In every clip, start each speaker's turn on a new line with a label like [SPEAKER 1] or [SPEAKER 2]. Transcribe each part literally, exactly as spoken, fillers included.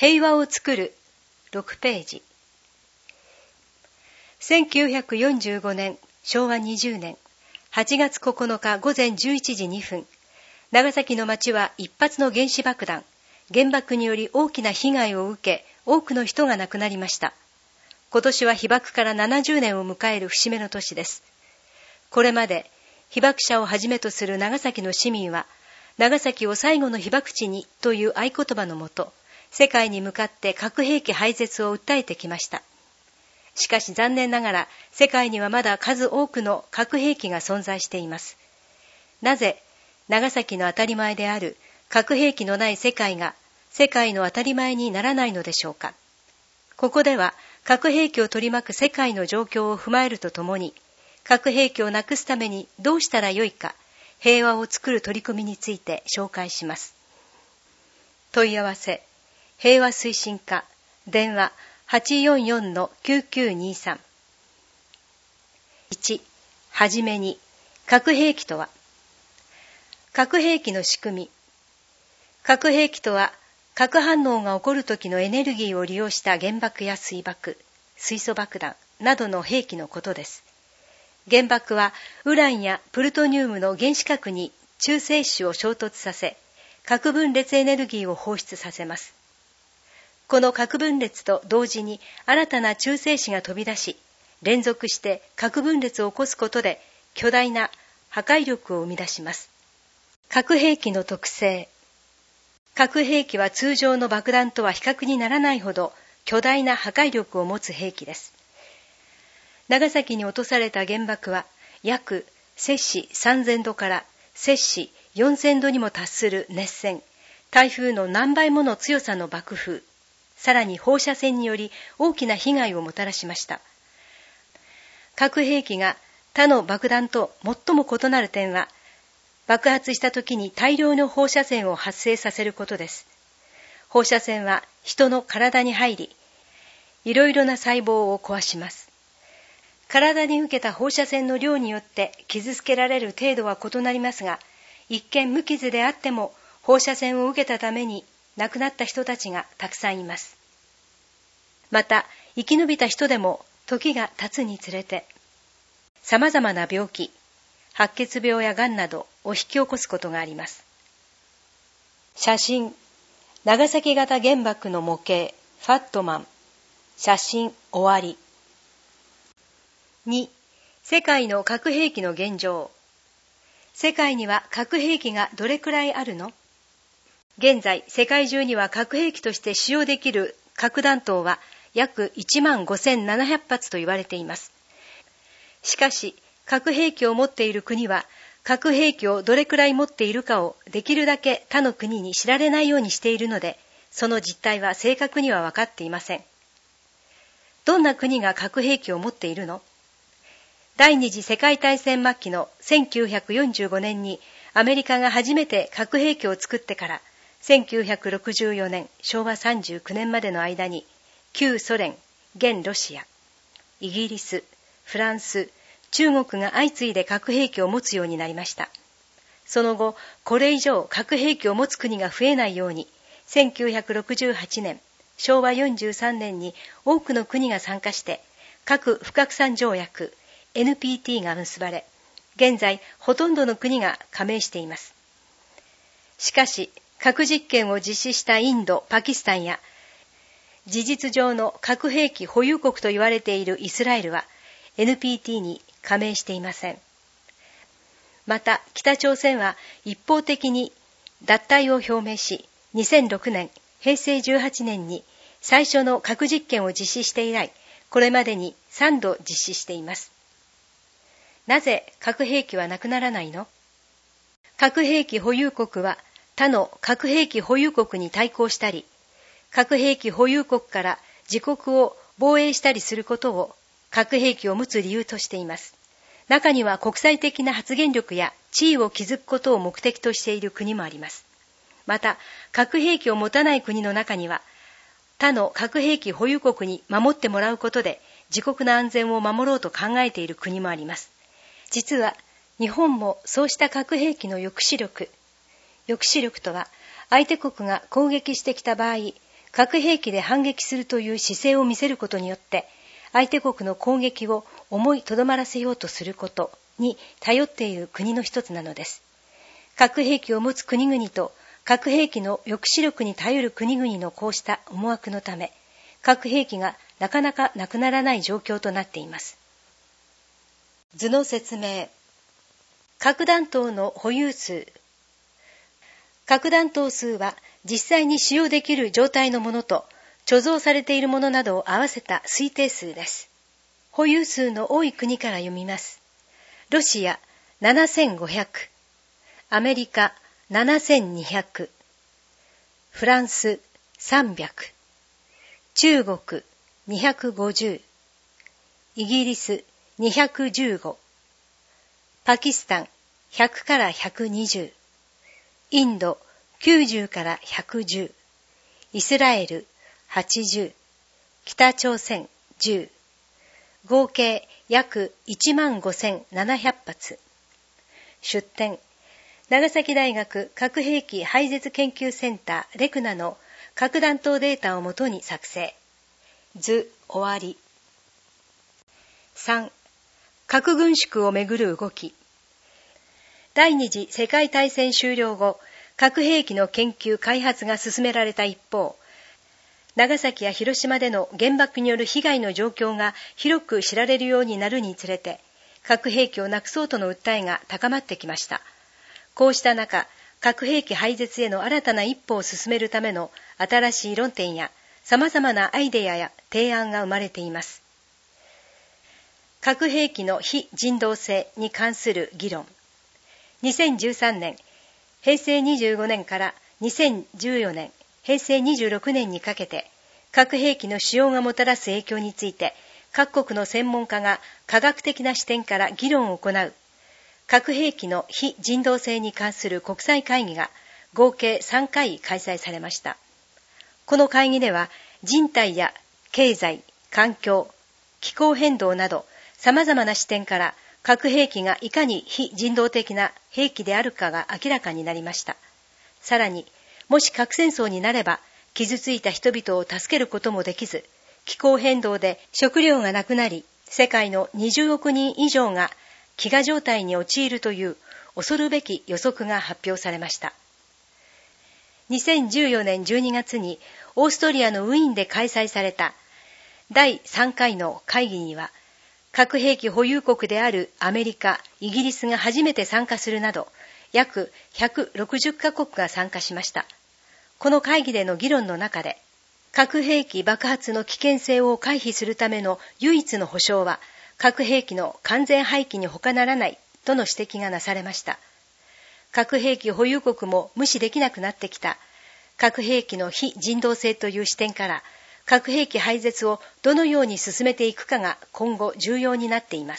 [SPEAKER 1] 平和を作るろくページ。せんきゅうひゃくよんじゅうごねんしょうわにじゅうねんはちがつここのか午前じゅういちじにふん、長崎の町は一発の原子爆弾、原爆により大きな被害を受け、多くの人が亡くなりました。今年は被爆からななじゅうねんを迎える節目の年です。これまで被爆者をはじめとする長崎の市民は、長崎を最後の被爆地にという合言葉のもと、世界に向かって核兵器廃絶を訴えてきました。しかし残念ながら世界にはまだ数多くの核兵器が存在しています。なぜ長崎の当たり前である核兵器のない世界が世界の当たり前にならないのでしょうか。ここでは核兵器を取り巻く世界の状況を踏まえるとともに、核兵器をなくすためにどうしたらよいか、平和を作る取り組みについて紹介します。問い合わせ、平和推進課、電話 はちよんよんのきゅうきゅうにさん。いち、はじめに、核兵器とは。核兵器の仕組み。核兵器とは、核反応が起こるときのエネルギーを利用した原爆や水爆、水素爆弾などの兵器のことです。原爆はウランやプルトニウムの原子核に中性子を衝突させ、核分裂エネルギーを放出させます。この核分裂と同時に新たな中性子が飛び出し、連続して核分裂を起こすことで巨大な破壊力を生み出します。核兵器の特性。核兵器は通常の爆弾とは比較にならないほど巨大な破壊力を持つ兵器です。長崎に落とされた原爆は約摂氏さんぜんどから摂氏よんせんどにも達する熱線、台風の何倍もの強さの爆風、さらに放射線により大きな被害をもたらしました。核兵器が他の爆弾と最も異なる点は、爆発した時に大量の放射線を発生させることです。放射線は人の体に入り、いろいろな細胞を壊します。体に受けた放射線の量によって傷つけられる程度は異なりますが、一見無傷であっても放射線を受けたために亡くなった人たちがたくさんいます。また、生き延びた人でも時が経つにつれて、様々な病気、白血病やがんなどを引き起こすことがあります。写真、長崎型原爆の模型、ファットマン。写真終わり。に、世界の核兵器の現状。世界には核兵器がどれくらいあるの？現在、世界中には核兵器として使用できる核弾頭は約いちまんごせんななひゃく発と言われています。しかし、核兵器を持っている国は、核兵器をどれくらい持っているかをできるだけ他の国に知られないようにしているので、その実態は正確には分かっていません。どんな国が核兵器を持っているの？第二次世界大戦末期のせんきゅうひゃくよんじゅうごねんにアメリカが初めて核兵器を作ってからせんきゅうひゃくろくじゅうよねんしょうわさんじゅうきゅうねんまでの間に旧ソ連、現ロシア、イギリス、フランス、中国が相次いで核兵器を持つようになりました。その後、これ以上核兵器を持つ国が増えないようにせんきゅうひゃくろくじゅうはちねん、しょうわよんじゅうさんねんに多くの国が参加して核不拡散条約エヌピーティー が結ばれ、現在ほとんどの国が加盟しています。しかし、核実験を実施したインド、パキスタンや、事実上の核兵器保有国と言われているイスラエルは エヌピーティー に加盟していません。また、北朝鮮は一方的に脱退を表明し、にせんろくねん、へいせいじゅうはちねんに最初の核実験を実施して以来、これまでにさんど実施しています。なぜ核兵器はなくならないの？核兵器保有国は他の核兵器保有国に対抗したり、核兵器保有国から自国を防衛したりすることを核兵器を持つ理由としています。中には国際的な発言力や地位を築くことを目的としている国もあります。また、核兵器を持たない国の中には、他の核兵器保有国に守ってもらうことで自国の安全を守ろうと考えている国もあります。実は日本もそうした核兵器の抑止力、抑止力とは相手国が攻撃してきた場合、 核兵器で反撃するという姿勢を見せることによって、相手国の攻撃を思いとどまらせようとすることに頼っている国の一つなのです。核兵器を持つ国々と核兵器の抑止力に頼る国々のこうした思惑のため、核兵器がなかなかなくならない状況となっています。図の説明。核弾頭の保有数。核弾頭数は実際に使用できる状態のものと貯蔵されているものなどを合わせた推定数です。保有数の多い国から読みます。ロシアななせんごひゃく、アメリカななせんにひゃく、フランスさんびゃく、中国にひゃくごじゅう、イギリスにひゃくじゅうご、パキスタンひゃくからひゃくにじゅう、インドきゅうじゅうからひゃくじゅう、イスラエルはちじゅう、北朝鮮じゅう、合計約いちまんごせんななひゃくはつ。出展、長崎大学核兵器廃絶研究センターレクナの核弾頭データをもとに作成。図終わり。さん、核軍縮をめぐる動き。第二次世界大戦終了後、核兵器の研究開発が進められた一方、長崎や広島での原爆による被害の状況が広く知られるようになるにつれて、核兵器をなくそうとの訴えが高まってきました。こうした中、核兵器廃絶への新たな一歩を進めるための新しい論点や様々なアイデアや提案が生まれています。核兵器の非人道性に関する議論。にせんじゅうさんねん、へいせいにじゅうごねんからにせんじゅうよねん、へいせいにじゅうろくねんにかけて、核兵器の使用がもたらす影響について、各国の専門家が科学的な視点から議論を行う、核兵器の非人道性に関する国際会議が合計さんかい開催されました。この会議では、人体や経済、環境、気候変動など様々な視点から核兵器がいかに非人道的な兵器であるかが明らかになりました。さらに、もし核戦争になれば、傷ついた人々を助けることもできず、気候変動で食料がなくなり、世界のにじゅうおくにん以上が飢餓状態に陥るという恐るべき予測が発表されました。にせんじゅうよねんじゅうにがつにオーストリアのウィーンで開催されただいさんかいの会議には、核兵器保有国であるアメリカ、イギリスが初めて参加するなど、約ひゃくろくじゅっかこくが参加しました。この会議での議論の中で、核兵器爆発の危険性を回避するための唯一の保証は、核兵器の完全廃棄に他ならないとの指摘がなされました。核兵器保有国も無視できなくなってきた核兵器の非人道性という視点から、核兵器廃絶をどのように進めていくかが今後重要になっています。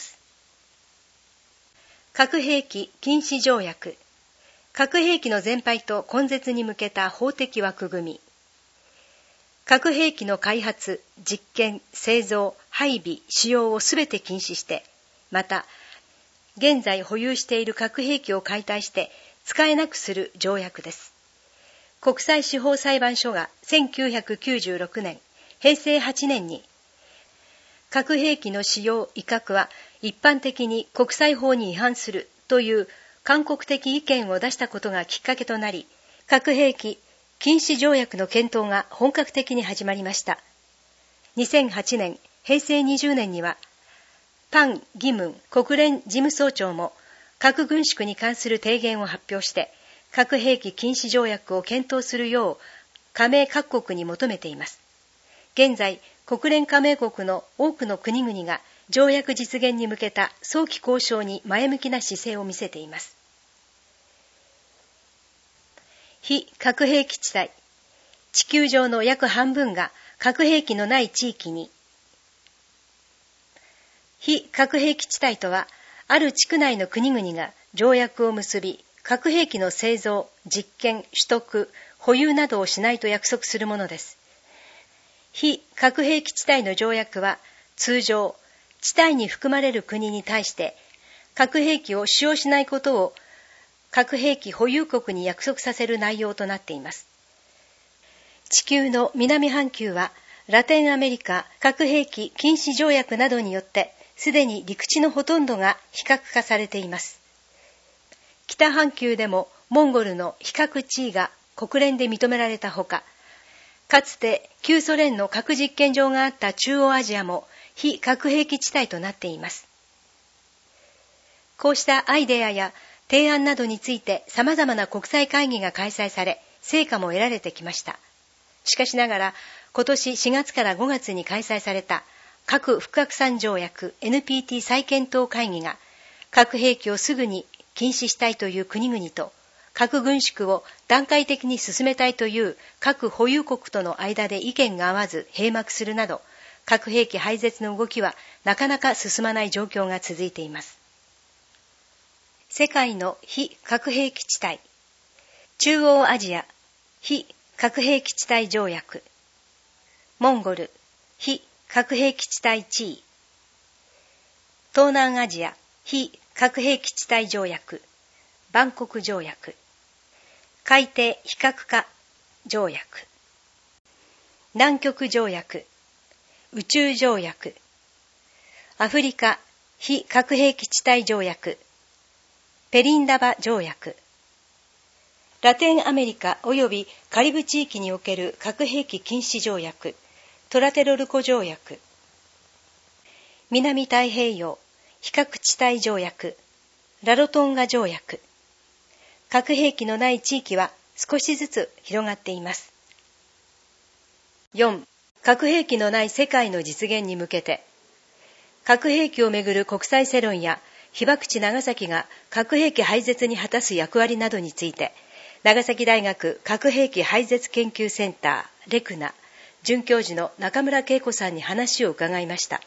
[SPEAKER 1] 核兵器禁止条約。核兵器の全廃と根絶に向けた法的枠組み。核兵器の開発、実験、製造、配備、使用をすべて禁止して、また、現在保有している核兵器を解体して使えなくする条約です。国際司法裁判所がせんきゅうひゃくきゅうじゅうろくねん、へいせいはちねんに、核兵器の使用威嚇は一般的に国際法に違反するという勧告的意見を出したことがきっかけとなり、核兵器禁止条約の検討が本格的に始まりました。にせんはちねん、へいせいにじゅうねんには、パン・ギムン国連事務総長も核軍縮に関する提言を発表して、核兵器禁止条約を検討するよう加盟各国に求めています。現在、国連加盟国の多くの国々が条約実現に向けた早期交渉に前向きな姿勢を見せています。非核兵器地帯。地球上の約半分が核兵器のない地域に。非核兵器地帯とは、ある地区内の国々が条約を結び、核兵器の製造、実験、取得、保有などをしないと約束するものです。非核兵器地帯の条約は、通常、地帯に含まれる国に対して、核兵器を使用しないことを核兵器保有国に約束させる内容となっています。 地球の南半球はラテンアメリカ核兵器禁止条約などによってすでに陸地のほとんどが非核化されています。北半球でもモンゴルの非核地位が国連で認められたほか、かつて旧ソ連の核実験場があった中央アジアも非核兵器地帯となっています。こうしたアイデアや提案などについて様々な国際会議が開催され、成果も得られてきました。しかしながら、今年しがつからごがつに開催された核不拡散条約 エヌピーティー 再検討会議が、核兵器をすぐに禁止したいという国々と、核軍縮を段階的に進めたいという核保有国との間で意見が合わず閉幕するなど、核兵器廃絶の動きはなかなか進まない状況が続いています。世界の非核兵器地帯、中央アジア非核兵器地帯条約、モンゴル非核兵器地帯地位、東南アジア非核兵器地帯条約、バンコク条約、海底非核化条約、南極条約、宇宙条約、アフリカ非核兵器地帯条約、ペリンダバ条約、ラテンアメリカ及びカリブ地域における核兵器禁止条約、トラテロルコ条約、南太平洋非核地帯条約、ラロトンガ条約。核兵器のない地域は少しずつ広がっています。よん. 核兵器のない世界の実現に向けて、核兵器をめぐる国際世論や被爆地長崎が核兵器廃絶に果たす役割などについて、長崎大学核兵器廃絶研究センターレクナ准教授の中村恵子さんに話を伺いました。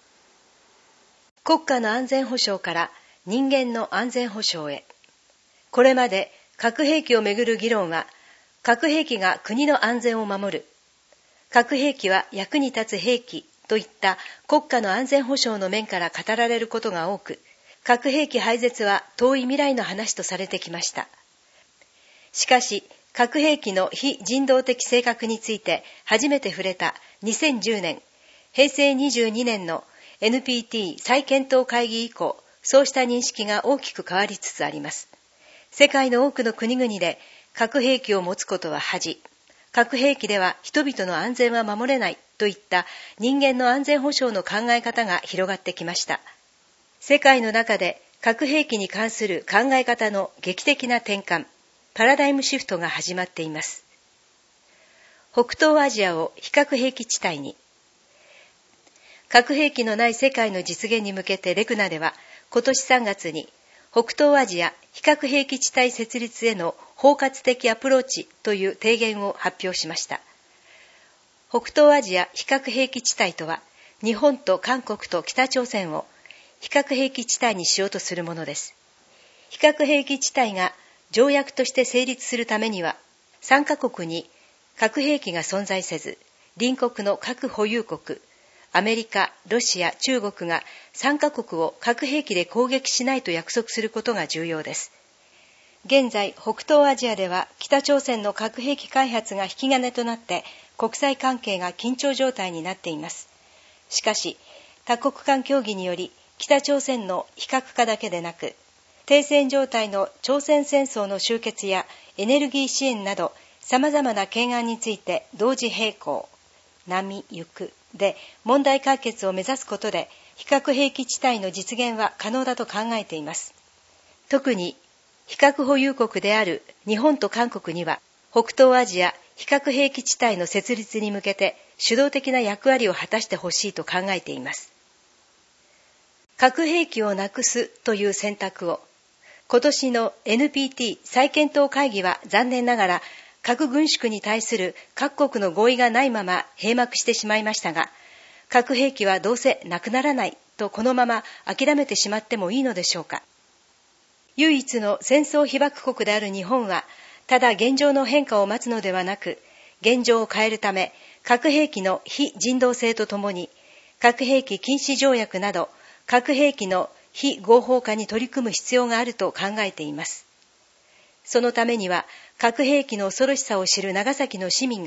[SPEAKER 1] 国家の安全保障から人間の安全保障へ。これまで核兵器をめぐる議論は、核兵器が国の安全を守る、核兵器は役に立つ兵器といった国家の安全保障の面から語られることが多く、核兵器廃絶は遠い未来の話とされてきました。しかし、核兵器の非人道的性格について初めて触れたにせんじゅうねん、へいせいにじゅうにねんの エヌピーティー 再検討会議以降、そうした認識が大きく変わりつつあります。世界の多くの国々で核兵器を持つことは恥、核兵器では人々の安全は守れないといった人間の安全保障の考え方が広がってきました。世界の中で核兵器に関する考え方の劇的な転換、パラダイムシフトが始まっています。北東アジアを非核兵器地帯に。核兵器のない世界の実現に向けてレクナでは今年さんがつに北東アジア非核兵器地帯設立への包括的アプローチという提言を発表しました。北東アジア非核兵器地帯とは、日本と韓国と北朝鮮を非核兵器地帯にしようとするものです。非核兵器地帯が条約として成立するためには、さんカ国に核兵器が存在せず、隣国の核保有国、アメリカ、ロシア、中国がさんカ国を核兵器で攻撃しないと約束することが重要です。現在、北東アジアでは北朝鮮の核兵器開発が引き金となって国際関係が緊張状態になっています。しかし、多国間協議により北朝鮮の非核化だけでなく、停戦状態の朝鮮戦争の終結やエネルギー支援など様々な懸案について同時並行、波行くで問題解決を目指すことで非核兵器地帯の実現は可能だと考えています。特に非核保有国である日本と韓国には北東アジア非核兵器地帯の設立に向けて主導的な役割を果たしてほしいと考えています。核兵器をなくすという選択を、今年の エヌピーティー 再検討会議は残念ながら核軍縮に対する各国の合意がないまま閉幕してしまいましたが、核兵器はどうせなくならないとこのまま諦めてしまってもいいのでしょうか。唯一の戦争被爆国である日本は、ただ現状の変化を待つのではなく、現状を変えるため、核兵器の非人道性とともに、核兵器禁止条約など、核兵器の非合法化に取り組む必要があると考えています。そのためには、核兵器の恐ろしさを知る長崎の市民が、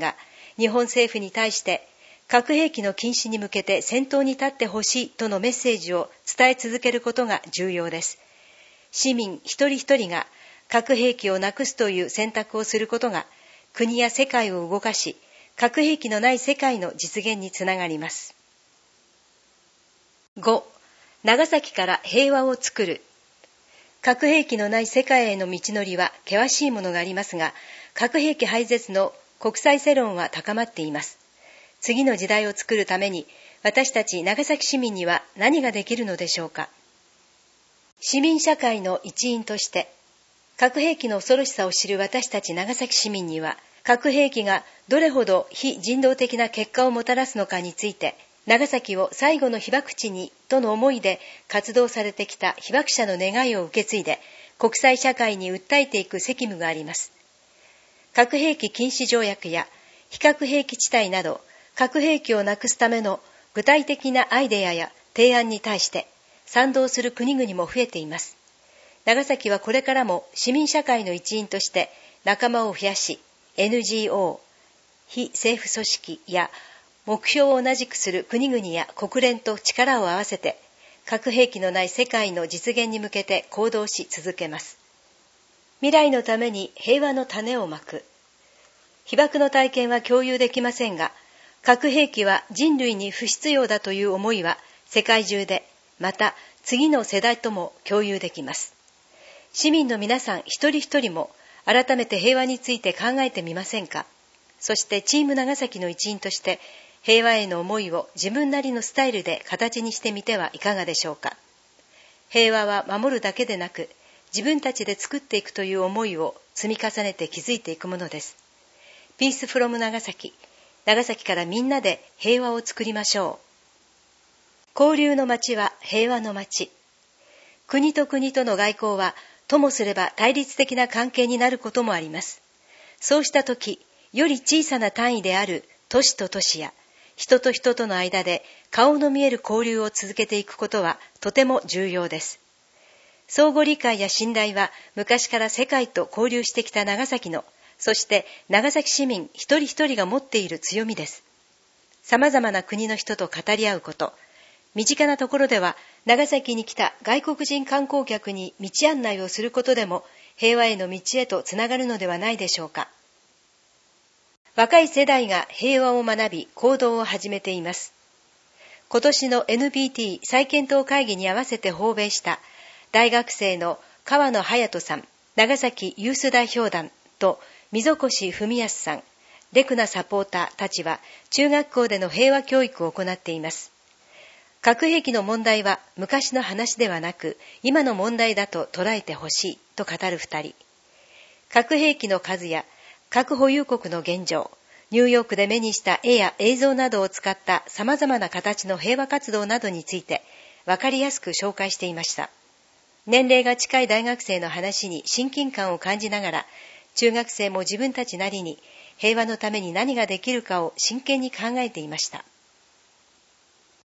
[SPEAKER 1] 日本政府に対して核兵器の禁止に向けて先頭に立ってほしいとのメッセージを伝え続けることが重要です。市民一人一人が核兵器をなくすという選択をすることが国や世界を動かし、核兵器のない世界の実現につながります。ご. 長崎から平和を作る。核兵器のない世界への道のりは険しいものがありますが、核兵器廃絶の国際世論は高まっています。次の時代を作るために、私たち長崎市民には何ができるのでしょうか。市民社会の一員として、核兵器の恐ろしさを知る私たち長崎市民には、核兵器がどれほど非人道的な結果をもたらすのかについて、長崎を最後の被爆地にとの思いで活動されてきた被爆者の願いを受け継いで、国際社会に訴えていく責務があります。核兵器禁止条約や非核兵器地帯など、核兵器をなくすための具体的なアイデアや提案に対して賛同する国々も増えています。長崎はこれからも市民社会の一員として仲間を増やし、エヌジーオー、非政府組織や目標を同じくする国々や国連と力を合わせて、核兵器のない世界の実現に向けて行動し続けます。未来のために平和の種をまく。被爆の体験は共有できませんが、核兵器は人類に不必要だという思いは世界中で、また次の世代とも共有できます。市民の皆さん一人一人も改めて平和について考えてみませんか。そしてチーム長崎の一員として平和への思いを自分なりのスタイルで形にしてみてはいかがでしょうか。平和は守るだけでなく、自分たちで作っていくという思いを積み重ねて築いていくものです。ピースフロム長崎。長崎からみんなで平和を作りましょう。交流の街は平和の街。国と国との外交はともすれば対立的な関係になることもあります。そうしたとき、より小さな単位である都市と都市や人と人との間で顔の見える交流を続けていくことはとても重要です。相互理解や信頼は昔から世界と交流してきた長崎の、そして長崎市民一人一人が持っている強みです。様々な国の人と語り合うこと、身近なところでは長崎に来た外国人観光客に道案内をすることでも平和への道へとつながるのではないでしょうか。若い世代が平和を学び行動を始めています。今年の エヌピーティー 再検討会議に合わせて訪米した大学生の川野隼人さん、長崎ユース代表団と溝越文康さん、レクナサポーターたちは中学校での平和教育を行っています。核兵器の問題は昔の話ではなく今の問題だと捉えてほしいと語る二人。核兵器の数や核保有国の現状、ニューヨークで目にした絵や映像などを使った様々な形の平和活動などについて分かりやすく紹介していました。年齢が近い大学生の話に親近感を感じながら、中学生も自分たちなりに平和のために何ができるかを真剣に考えていました。